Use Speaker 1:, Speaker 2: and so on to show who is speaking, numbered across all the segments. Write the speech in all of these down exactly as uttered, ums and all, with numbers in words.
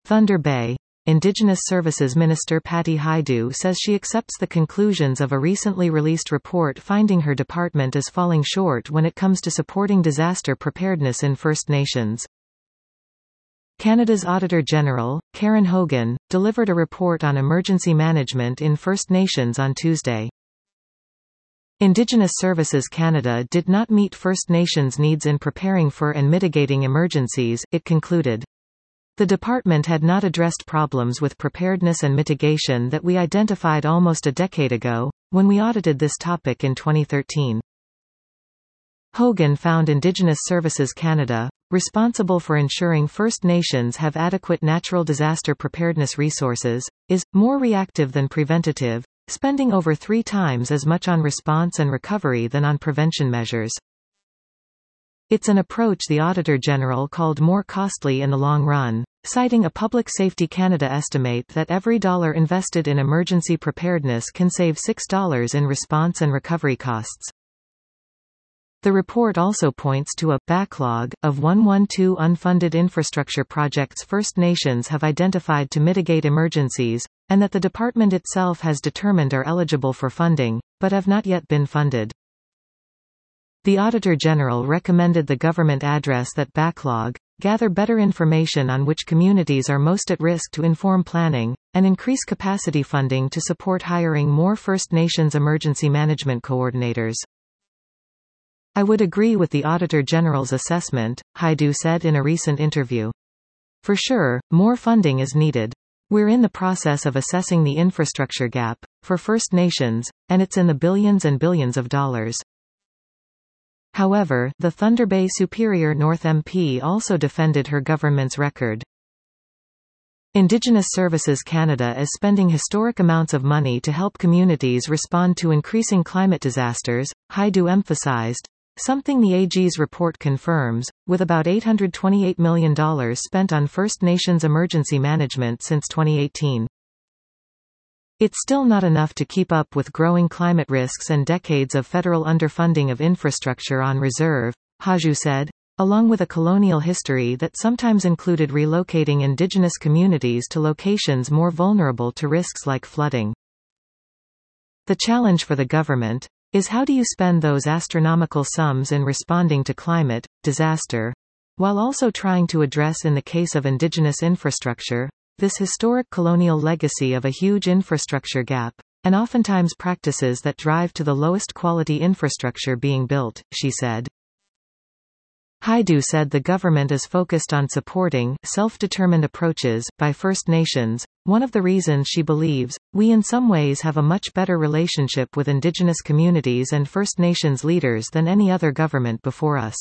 Speaker 1: Thunder Bay. Indigenous Services Minister Patty Hajdu says she accepts the conclusions of a recently released report finding her department is falling short when it comes to supporting disaster preparedness in First Nations. Canada's Auditor General, Karen Hogan, delivered a report on emergency management in First Nations on Tuesday. Indigenous Services Canada did not meet First Nations needs in preparing for and mitigating emergencies, it concluded. The department had not addressed problems with preparedness and mitigation that we identified almost a decade ago, when we audited this topic in twenty thirteen. Hogan found Indigenous Services Canada, responsible for ensuring First Nations have adequate natural disaster preparedness resources, is more reactive than preventative, spending over three times as much on response and recovery than on prevention measures. It's an approach the Auditor General called more costly in the long run, citing a Public Safety Canada estimate that every dollar invested in emergency preparedness can save six dollars in response and recovery costs. The report also points to a backlog of one hundred twelve unfunded infrastructure projects First Nations have identified to mitigate emergencies, and that the department itself has determined are eligible for funding, but have not yet been funded. The Auditor General recommended the government address that backlog, gather better information on which communities are most at risk to inform planning, and increase capacity funding to support hiring more First Nations emergency management coordinators. I would agree with the Auditor General's assessment, Hajdu said in a recent interview. For sure, more funding is needed. We're in the process of assessing the infrastructure gap for First Nations, and it's in the billions and billions of dollars. However, the Thunder Bay Superior North M P also defended her government's record. Indigenous Services Canada is spending historic amounts of money to help communities respond to increasing climate disasters, Hajdu emphasized, something the A G's report confirms, with about eight hundred twenty-eight million dollars spent on First Nations emergency management since twenty eighteen. It's still not enough to keep up with growing climate risks and decades of federal underfunding of infrastructure on reserve, Hajdu said, along with a colonial history that sometimes included relocating Indigenous communities to locations more vulnerable to risks like flooding. The challenge for the government is how do you spend those astronomical sums in responding to climate disaster, while also trying to address in the case of Indigenous infrastructure, this historic colonial legacy of a huge infrastructure gap, and oftentimes practices that drive to the lowest quality infrastructure being built, she said. Hajdu said the government is focused on supporting self-determined approaches by First Nations, one of the reasons she believes, we in some ways have a much better relationship with Indigenous communities and First Nations leaders than any other government before us.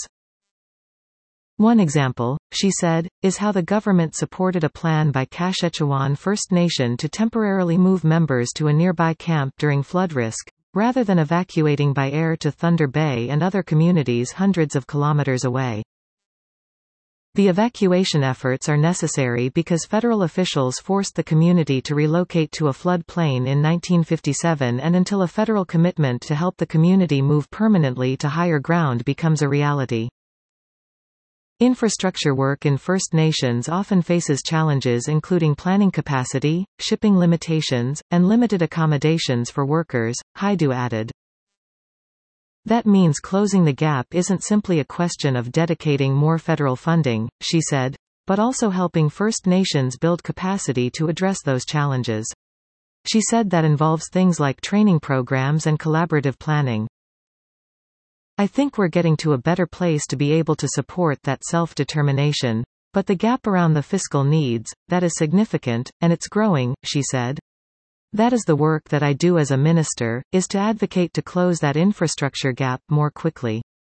Speaker 1: One example, she said, is how the government supported a plan by Kashechewan First Nation to temporarily move members to a nearby camp during flood risk, rather than evacuating by air to Thunder Bay and other communities hundreds of kilometers away. The evacuation efforts are necessary because federal officials forced the community to relocate to a flood plain in nineteen fifty-seven, and until a federal commitment to help the community move permanently to higher ground becomes a reality. Infrastructure work in First Nations often faces challenges including planning capacity, shipping limitations, and limited accommodations for workers, Hajdu added. That means closing the gap isn't simply a question of dedicating more federal funding, she said, but also helping First Nations build capacity to address those challenges. She said that involves things like training programs and collaborative planning. I think we're getting to a better place to be able to support that self-determination, but the gap around the fiscal needs, that is significant, and it's growing, she said. That is the work that I do as a minister, is to advocate to close that infrastructure gap more quickly.